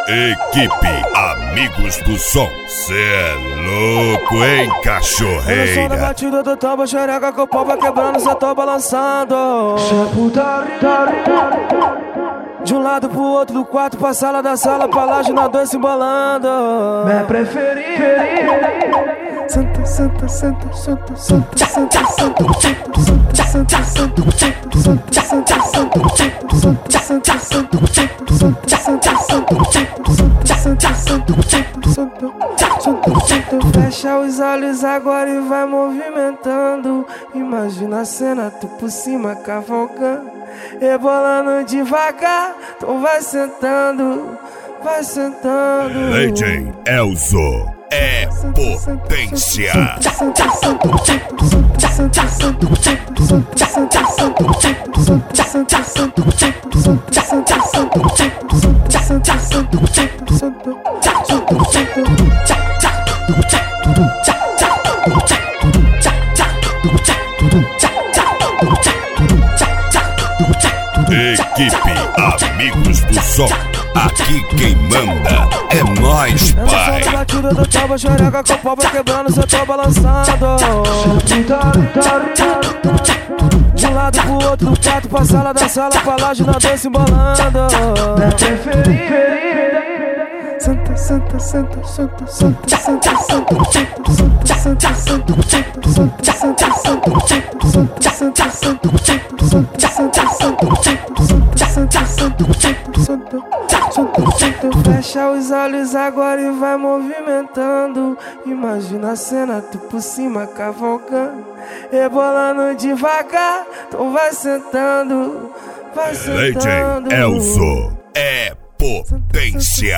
Equipe Amigos do Som. Cê é louco, hein, cachorreira? Eu sou na batida do tambo, xereca com o pau vai quebrando, cê tô balançando. De um lado pro outro, do quarto pra sala, da sala pra laje, nós dois se embolando. Minha preferida. Santa, santa, santa, santa, santa, santa, santa, fecha os olhos agora e vai movimentando. Imagina a cena, tu por cima cavalgando, rebolando devagar. Então vai sentando, vai sentando. DJ Elzo é potência. Equipe Amigos do Som. Aqui quem manda é nós, pai. Eu sou na batida do tambo, xereca com o pau vai quebrando, cê tô balançando. De um lado pro outro, do quarto pra sala, da sala pra laje, nós dois se embolando. Minha preferida. Santa, santa, santa, santa, santa, santa, santa, fecha os olhos agora e vai movimentando. Imagina a cena, tu por cima cavalgando, rebolando devagar. Então vai sentando, vai sentando. DJ Elzo é potência.